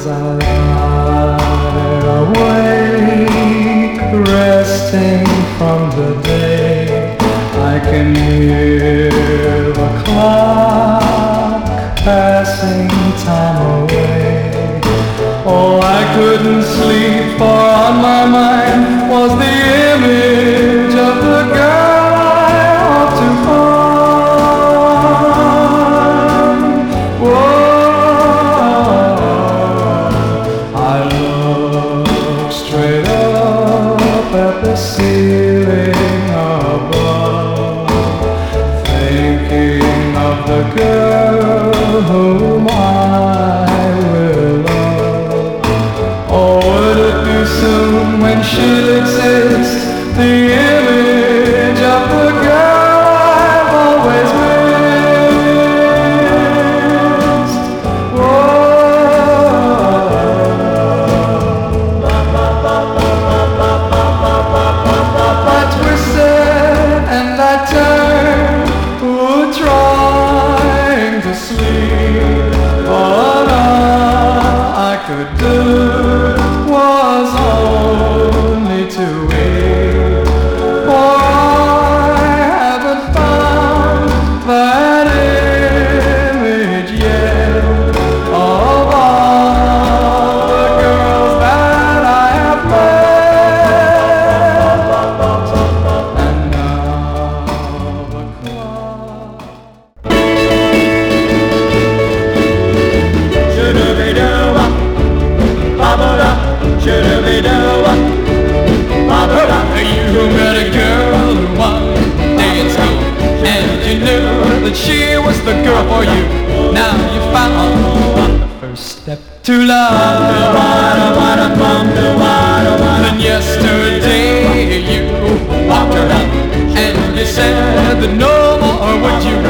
I lie awake, resting from the day, I can hear the clock passing time away. Oh, I couldn't sleep, for on my mind was the image of the girl I ought to find. Whoa, I looked straight up at the ceiling above, thinking of the girl whom I will love. Oh, would it be soon when she'll exist, the image of the girl I've always missed? Whoa, I twisted and I turned, trying to sleep, but all I could do was only to weep, for I haven't found that image yet of all the girls that I have met. And now the clock you met a girl one day in school, and you knew that she was the girl for you. Now you found the first step to love. And yesterday you walked her up, and you said that no more would you